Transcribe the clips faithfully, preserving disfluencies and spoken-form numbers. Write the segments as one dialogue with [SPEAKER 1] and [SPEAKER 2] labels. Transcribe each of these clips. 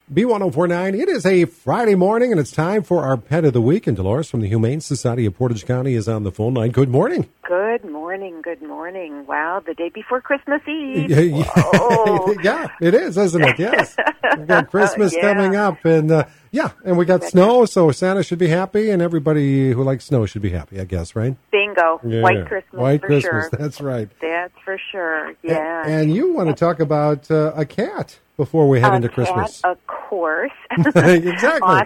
[SPEAKER 1] B one oh four nine. It is a Friday morning, and it's time for our Pet of the Week. And Dolores from the Humane Society of Portage County is on the phone line. Good morning.
[SPEAKER 2] Good morning. Good morning. Wow, the day before Christmas Eve.
[SPEAKER 1] Yeah, yeah. yeah it is, isn't it? Yes. We've got Christmas yeah. coming up, and uh, yeah, and we got snow, so Santa should be happy, and everybody who likes snow should be happy, I guess, right?
[SPEAKER 2] Bingo.
[SPEAKER 1] Yeah.
[SPEAKER 2] White Christmas,
[SPEAKER 1] White
[SPEAKER 2] for
[SPEAKER 1] Christmas,
[SPEAKER 2] sure.
[SPEAKER 1] That's right.
[SPEAKER 2] That's for sure, yeah.
[SPEAKER 1] And, and you want to talk about uh, a cat before we head
[SPEAKER 2] a
[SPEAKER 1] into
[SPEAKER 2] cat,
[SPEAKER 1] Christmas.
[SPEAKER 2] Of course.
[SPEAKER 1] Exactly.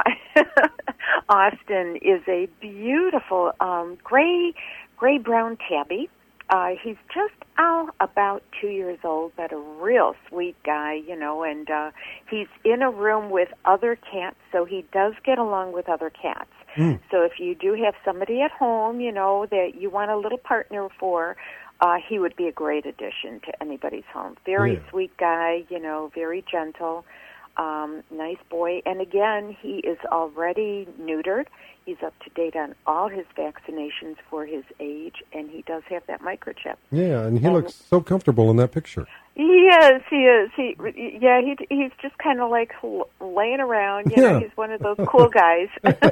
[SPEAKER 2] Austin is a beautiful um, gray, gray-brown tabby. Uh, he's just oh, about two years old, but a real sweet guy, you know, and uh, he's in a room with other cats, so he does get along with other cats. Mm. So if you do have somebody at home, you know, that you want a little partner for, uh, he would be a great addition to anybody's home. Very
[SPEAKER 1] yeah.
[SPEAKER 2] sweet guy, you know, very gentle, um, nice boy. And again, he is already neutered. He's up to date on all his vaccinations for his age, and he does have that microchip.
[SPEAKER 1] Yeah, and he and, looks so comfortable in that picture.
[SPEAKER 2] He is, he is. He, yeah, he he's just kind of like laying around. You
[SPEAKER 1] yeah.
[SPEAKER 2] know, he's one of those cool guys,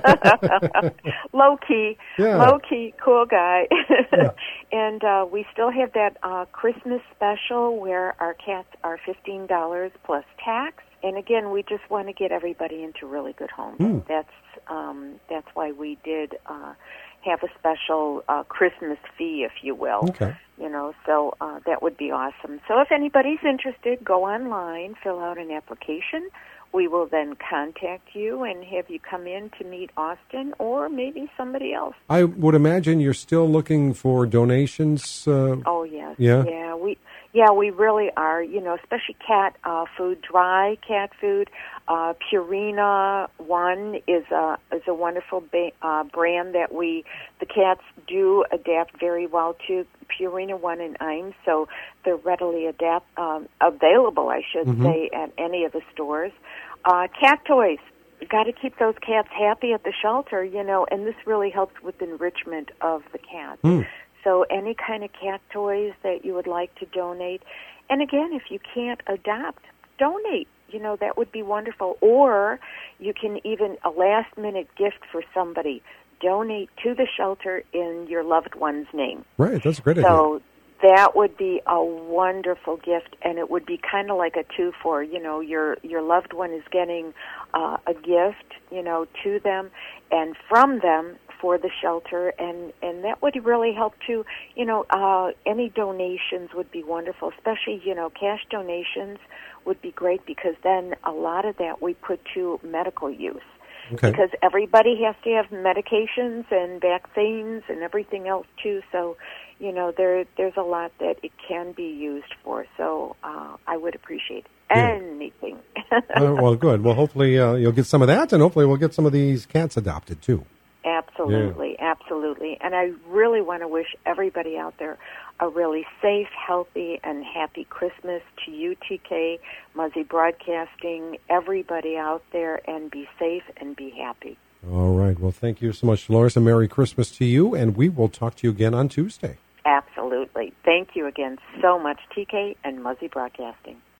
[SPEAKER 2] low key,
[SPEAKER 1] yeah.
[SPEAKER 2] low key, cool guy.
[SPEAKER 1] yeah.
[SPEAKER 2] And uh, we still have that uh, Christmas special where our cats are fifteen dollars plus tax. And again, we just want to get everybody into really good homes.
[SPEAKER 1] Mm.
[SPEAKER 2] That's um, that's why we did uh, have a special uh, Christmas fee, if you will.
[SPEAKER 1] Okay.
[SPEAKER 2] You know, so uh, that would be awesome. So if anybody's interested, go online, fill out an application. We will then contact you and have you come in to meet Austin or maybe somebody else.
[SPEAKER 1] I would imagine you're still looking for donations. Uh,
[SPEAKER 2] oh, yes.
[SPEAKER 1] Yeah?
[SPEAKER 2] Yeah, we... Yeah, we really are, you know, especially cat uh, food, dry cat food. Uh, Purina One is a is a wonderful ba- uh, brand that we the cats do adapt very well to. Purina One and Iams, so they're readily adapt um, available, I should mm-hmm. say, at any of the stores. Uh, cat toys. Got to keep those cats happy at the shelter, you know, and this really helps with enrichment of the cats.
[SPEAKER 1] Mm.
[SPEAKER 2] So any kind of cat toys that you would like to donate. And again, if you can't adopt, donate. You know, that would be wonderful. Or you can even, a last-minute gift for somebody, donate to the shelter in your loved one's name.
[SPEAKER 1] Right, that's a great idea.
[SPEAKER 2] So that would be a wonderful gift, and it would be kind of like a two-for. You know, your, your loved one is getting uh, a gift, you know, to them, and from them, for the shelter, and, and that would really help too. You know, uh, any donations would be wonderful, especially, you know, cash donations would be great because then a lot of that we put to medical use.
[SPEAKER 1] Okay.
[SPEAKER 2] Because everybody has to have medications and vaccines and everything else too, so, you know, there there's a lot that it can be used for, so uh, I would appreciate
[SPEAKER 1] yeah.
[SPEAKER 2] anything.
[SPEAKER 1] uh, well, good. Well, hopefully uh, you'll get some of that, and hopefully we'll get some of these cats adopted too.
[SPEAKER 2] Absolutely, yeah. absolutely. And I really want to wish everybody out there a really safe, healthy, and happy Christmas to you, T K, Muzzy Broadcasting, everybody out there, and be safe and be happy.
[SPEAKER 1] All right. Well, thank you so much, Dolores, and Merry Christmas to you, and we will talk to you again on Tuesday.
[SPEAKER 2] Absolutely. Thank you again so much, T K and Muzzy Broadcasting.